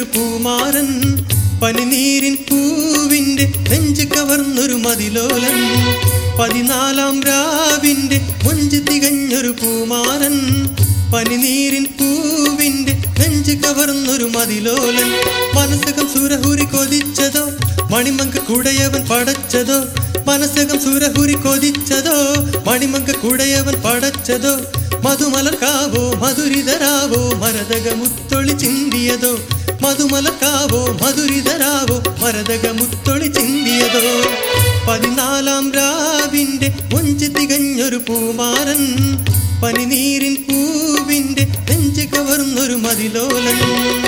പൂമാരൻ പനിനീരിൻ പൂവിന്റെ നെഞ്ചു കവർന്നൊരു മതിലോലൻ 14-ാം രാവിന്റെ മൊഞ്ച് തികഞ്ഞൊരു പൂമാരൻ പനിനീരിൻ പൂവിന്റെ നെഞ്ചു കവർന്നൊരു മതിലോലൻ മനസ്സകം സുരഹുരി കൊതിച്ചതോ മണിമങ്ക കുടയവൻ പടച്ചതോ മനസ്സകം സുരഹുരി കൊതിച്ചതോ മണിമങ്ക കുടയവൻ പടച്ചതോ മധുമലർക്കാവോ മധുരിതരാവോ മരതക മുത്തൊളി ചിന്തിയതോ മധുമലർക്കാവോ മധുരിതരാവോ മരതക മുത്തൊളി ചിന്തിയതോ 14-ാം രാവിന്റെ മൊഞ്ച് തികഞ്ഞൊരു പൂമാരൻ പനിനീരിൻ പൂവിന്റെ നെഞ്ചു കവർന്നൊരു മതിലോലൻ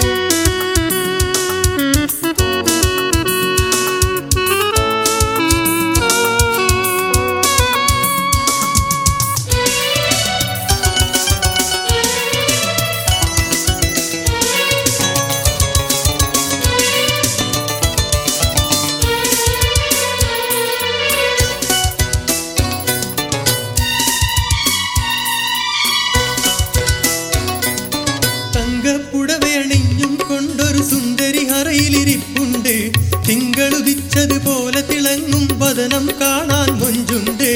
പുടവയണിഞ്ഞും കൊണ്ടൊരു സുന്ദരി ഹറയിലിരിപ്പുണ്ട് തിങ്കളുദിച്ചതുപോലെ തിളങ്ങും വദനം കാണാൻ മൊഞ്ചുണ്ട്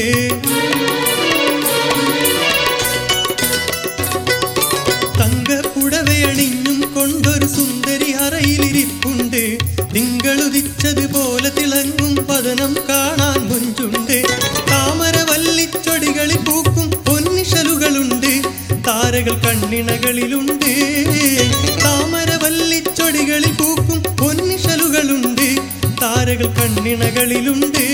തങ്കപ്പുടവയണിഞ്ഞും കൊണ്ടൊരു സുന്ദരി ഹറയിലിരിപ്പുണ്ട് തിങ്കളുദിച്ചതുപോലെ തിളങ്ങും വദനം കാണാൻ മൊഞ്ചുണ്ട് താമരവല്ലിച്ചൊടികളിൽ പൂക്കും പൊന്നിഷലുകളുണ്ട് താരകൾ കണ്ണിണകളിലുണ്ട് താമരവല്ലിച്ചൊടികളിൽ പൂക്കും പൊന്നിഷലുകളുണ്ട് താരകൾ കണ്ണിണകളിലുണ്ട്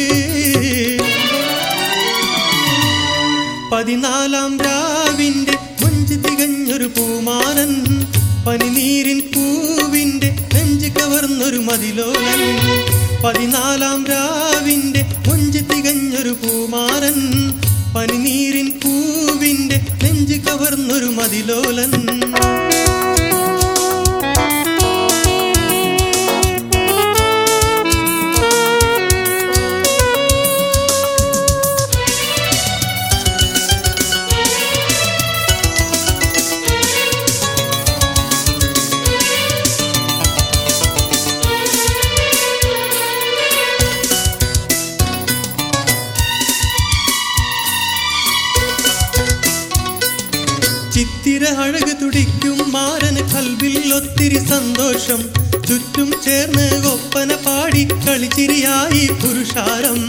14-ാം രാവിന്റെ മൊഞ്ച് തികഞ്ഞൊരു പൂമാരൻ പനിനീരിൻ പൂവിന്റെ നെഞ്ചു കവർന്നൊരു മതിലോലൻ 14-ാം രാവിന്റെ മൊഞ്ച് തികഞ്ഞൊരു പൂമാരൻ പനിനീരിൻ പൂവിന്റെ നെഞ്ചു കവർന്നൊരു മതിലോലൻ ചിത്തിര അഴക് തുടിക്കും മാരന് കൽവിൽ ഒത്തിരി സന്തോഷം ചുറ്റും ചേർന്ന് ഒപ്പന പാടി കളിച്ചിരിയായി പുരുഷാരം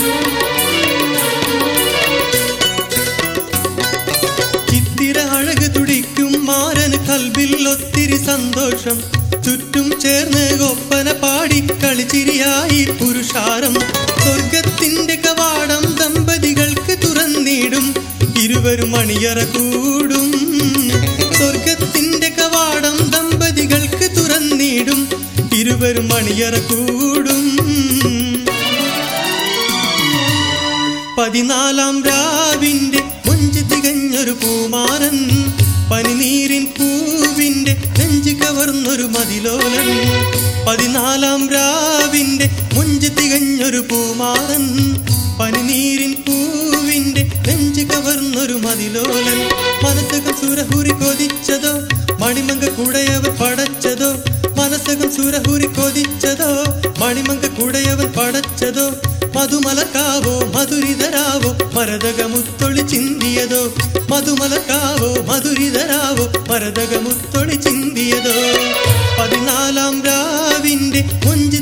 ചിത്തിര അഴക് തുടിക്കും മാരന് കൽവിൽ ഒത്തിരി സന്തോഷം ചുറ്റും ചേർന്ന് ഒപ്പന പാടി കളിച്ചിരിയായി പുരുഷാരം സ്വർഗത്തിന്റെ കവാടം ദമ്പതികൾക്ക് തുറന്നിടും ഇരുവരും മണിയറ കൂടും സ്വർഗത്തിന്റെ കവാടം ദമ്പതികൾക്ക് തുറന്നിടും ഇരുവരും മണിയറ കൂടും 14-ാം രാവിന്റെ മൊഞ്ച് തികഞ്ഞൊരു പൂമാരൻ പനിനീരിൻ പൂവിന്റെ നെഞ്ചു കവർന്നൊരു മതിലോലൻ 14-ാം രാവിന്റെ മൊഞ്ച് തികഞ്ഞൊരു പൂമാരൻ പനിനീരിൻ പൂവിന്റെ നെഞ്ചു കവർന്നൊരു മതിലോലൻ മനസ്സകം സുരഹുരി കൊതിച്ചതോ മണിമങ്ക കുടയവൻ പടച്ചതോ മനസ്സകം സുരഹുരി കൊതിച്ചതോ മണിമങ്ക കുടയവൻ പടച്ചതോ മധുമലർക്കാവോ മധുരിതരാവോ മരതക മുത്തൊളി ചിന്തിയതോ മധുമലർക്കാവോ മധുരിതരാവോ മരതക മുത്തൊളി ചിന്തിയതോ 14-ാം രാവിന്റെ